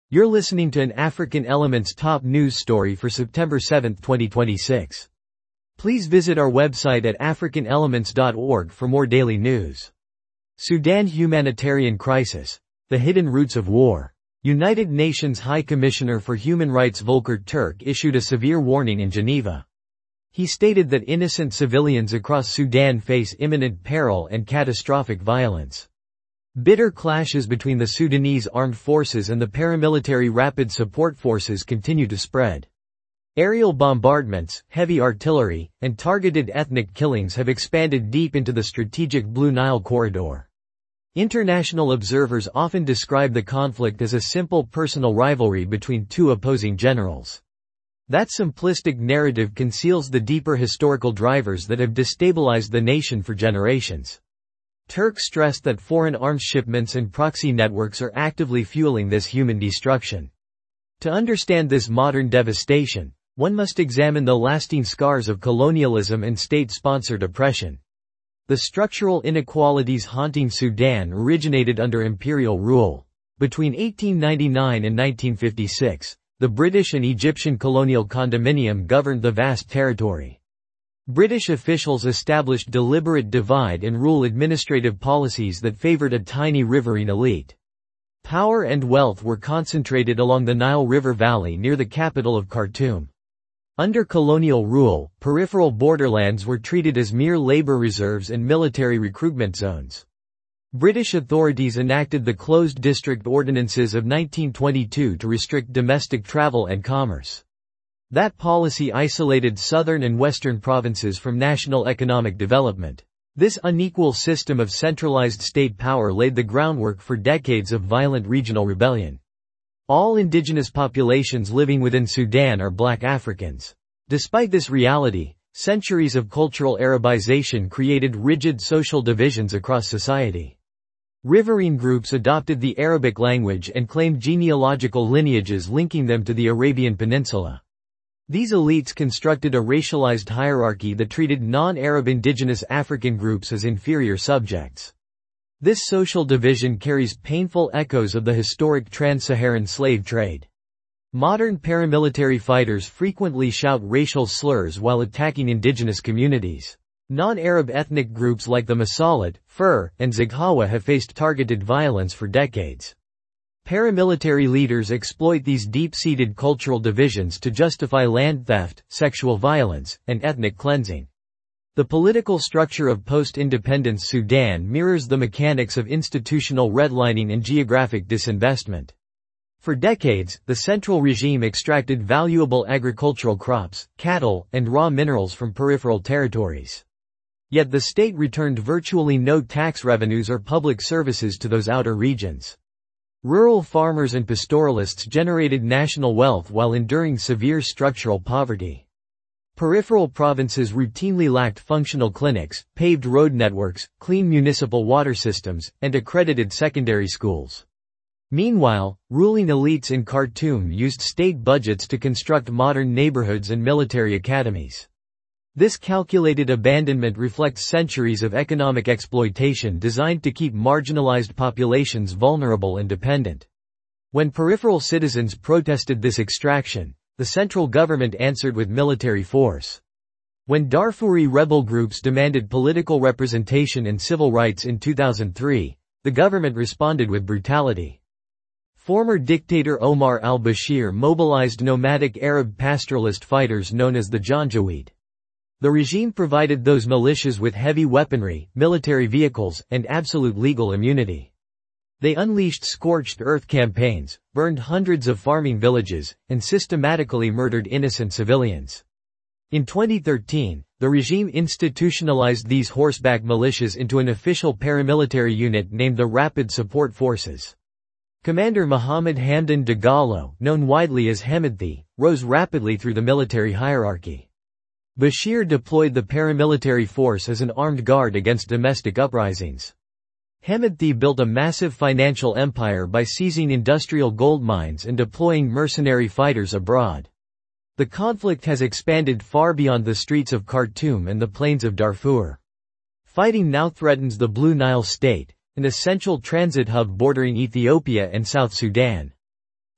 You're listening to an African Elements top news story for September 7, 2026. Please visit our website at africanelements.org for more daily news. Sudan humanitarian crisis. The hidden roots of war. United Nations High Commissioner for Human Rights Volker Turk issued a severe warning in Geneva. He stated that innocent civilians across Sudan face imminent peril and catastrophic violence. Bitter clashes between the Sudanese armed forces and the paramilitary rapid support forces continue to spread. Aerial bombardments, heavy artillery, and targeted ethnic killings have expanded deep into the strategic Blue Nile corridor. International observers often describe the conflict as a simple personal rivalry between two opposing generals. That simplistic narrative conceals the deeper historical drivers that have destabilized the nation for generations. Turk stressed that foreign arms shipments and proxy networks are actively fueling this human destruction. To understand this modern devastation, one must examine the lasting scars of colonialism and state-sponsored oppression. The structural inequalities haunting Sudan originated under imperial rule. Between 1899 and 1956, the British and Egyptian colonial condominium governed the vast territory. British officials established deliberate divide and rule administrative policies that favored a tiny riverine elite. Power and wealth were concentrated along the Nile River Valley near the capital of Khartoum. Under colonial rule, peripheral borderlands were treated as mere labor reserves and military recruitment zones. British authorities enacted the Closed District Ordinances of 1922 to restrict domestic travel and commerce. That policy isolated southern and western provinces from national economic development. This unequal system of centralized state power laid the groundwork for decades of violent regional rebellion. All indigenous populations living within Sudan are black Africans. Despite this reality, centuries of cultural Arabization created rigid social divisions across society. Riverine groups adopted the Arabic language and claimed genealogical lineages linking them to the Arabian Peninsula. These elites constructed a racialized hierarchy that treated non-Arab indigenous African groups as inferior subjects. This social division carries painful echoes of the historic trans-Saharan slave trade. Modern paramilitary fighters frequently shout racial slurs while attacking indigenous communities. Non-Arab ethnic groups like the Masalit, Fur, and Zaghawa have faced targeted violence for decades. Paramilitary leaders exploit these deep-seated cultural divisions to justify land theft, sexual violence, and ethnic cleansing. The political structure of post-independence Sudan mirrors the mechanics of institutional redlining and geographic disinvestment. For decades, the central regime extracted valuable agricultural crops, cattle, and raw minerals from peripheral territories. Yet the state returned virtually no tax revenues or public services to those outer regions. Rural farmers and pastoralists generated national wealth while enduring severe structural poverty. Peripheral provinces routinely lacked functional clinics, paved road networks, clean municipal water systems, and accredited secondary schools. Meanwhile, ruling elites in Khartoum used state budgets to construct modern neighborhoods and military academies. This calculated abandonment reflects centuries of economic exploitation designed to keep marginalized populations vulnerable and dependent. When peripheral citizens protested this extraction, the central government answered with military force. When Darfuri rebel groups demanded political representation and civil rights in 2003, the government responded with brutality. Former dictator Omar al-Bashir mobilized nomadic Arab pastoralist fighters known as the Janjaweed. The regime provided those militias with heavy weaponry, military vehicles, and absolute legal immunity. They unleashed scorched earth campaigns, burned hundreds of farming villages, and systematically murdered innocent civilians. In 2013, the regime institutionalized these horseback militias into an official paramilitary unit named the Rapid Support Forces. Commander Mohammed Hamdan Dagalo, known widely as Hemedti, rose rapidly through the military hierarchy. Bashir deployed the paramilitary force as an armed guard against domestic uprisings. Hemedti built a massive financial empire by seizing industrial gold mines and deploying mercenary fighters abroad. The conflict has expanded far beyond the streets of Khartoum and the plains of Darfur. Fighting now threatens the Blue Nile state, an essential transit hub bordering Ethiopia and South Sudan.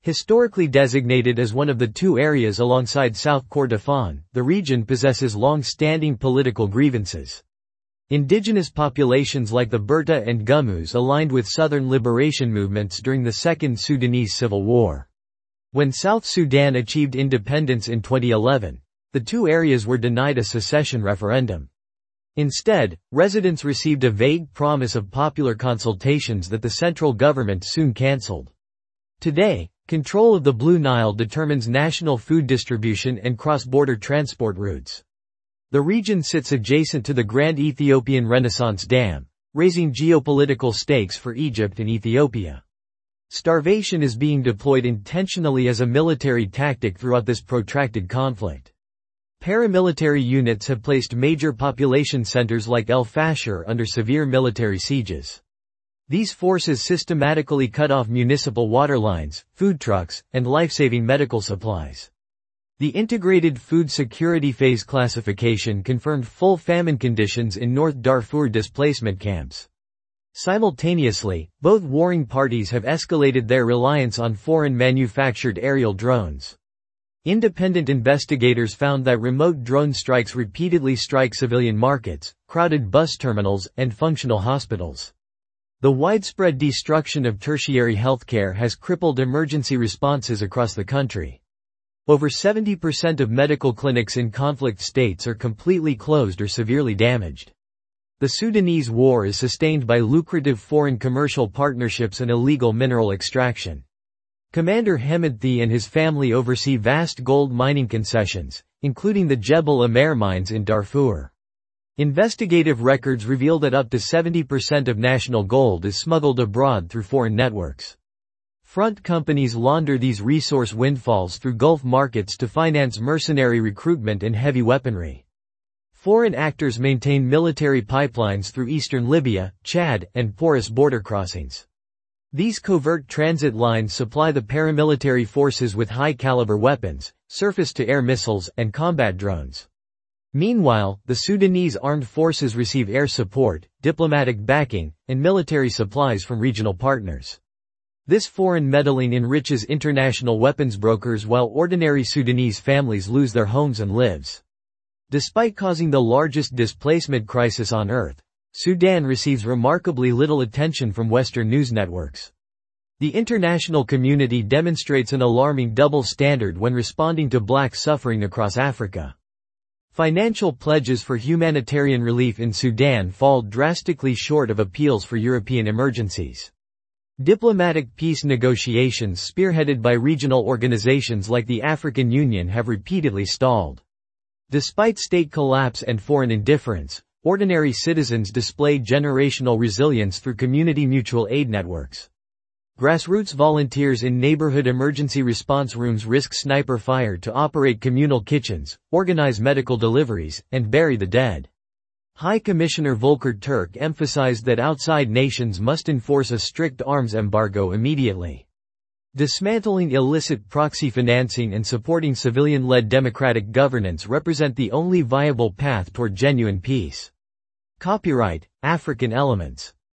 Historically designated as one of the two areas alongside South Kordofan, the region possesses long-standing political grievances. Indigenous populations like the Berta and Gumuz aligned with Southern liberation movements during the Second Sudanese Civil War. When South Sudan achieved independence in 2011, the two areas were denied a secession referendum. Instead, residents received a vague promise of popular consultations that the central government soon cancelled. Today, control of the Blue Nile determines national food distribution and cross-border transport routes. The region sits adjacent to the Grand Ethiopian Renaissance Dam, raising geopolitical stakes for Egypt and Ethiopia. Starvation is being deployed intentionally as a military tactic throughout this protracted conflict. Paramilitary units have placed major population centers like El Fasher under severe military sieges. These forces systematically cut off municipal water lines, food trucks, and life-saving medical supplies. The Integrated Food Security Phase classification confirmed full famine conditions in North Darfur displacement camps. Simultaneously, both warring parties have escalated their reliance on foreign-manufactured aerial drones. Independent investigators found that remote drone strikes repeatedly strike civilian markets, crowded bus terminals, and functional hospitals. The widespread destruction of tertiary healthcare has crippled emergency responses across the country. Over 70% of medical clinics in conflict states are completely closed or severely damaged. The Sudanese war is sustained by lucrative foreign commercial partnerships and illegal mineral extraction. Commander Hemedti and his family oversee vast gold mining concessions, including the Jebel Amer mines in Darfur. Investigative records reveal that up to 70% of national gold is smuggled abroad through foreign networks. Front companies launder these resource windfalls through Gulf markets to finance mercenary recruitment and heavy weaponry. Foreign actors maintain military pipelines through eastern Libya, Chad, and porous border crossings. These covert transit lines supply the paramilitary forces with high-caliber weapons, surface-to-air missiles, and combat drones. Meanwhile, the Sudanese armed forces receive air support, diplomatic backing, and military supplies from regional partners. This foreign meddling enriches international weapons brokers while ordinary Sudanese families lose their homes and lives. Despite causing the largest displacement crisis on earth, Sudan receives remarkably little attention from Western news networks. The international community demonstrates an alarming double standard when responding to black suffering across Africa. Financial pledges for humanitarian relief in Sudan fall drastically short of appeals for European emergencies. Diplomatic peace negotiations spearheaded by regional organizations like the African Union have repeatedly stalled. Despite state collapse and foreign indifference, ordinary citizens display generational resilience through community mutual aid networks. Grassroots volunteers in neighborhood emergency response rooms risk sniper fire to operate communal kitchens, organize medical deliveries, and bury the dead. High Commissioner Volker Turk emphasized that outside nations must enforce a strict arms embargo immediately. Dismantling illicit proxy financing and supporting civilian-led democratic governance represent the only viable path toward genuine peace. Copyright, African Elements.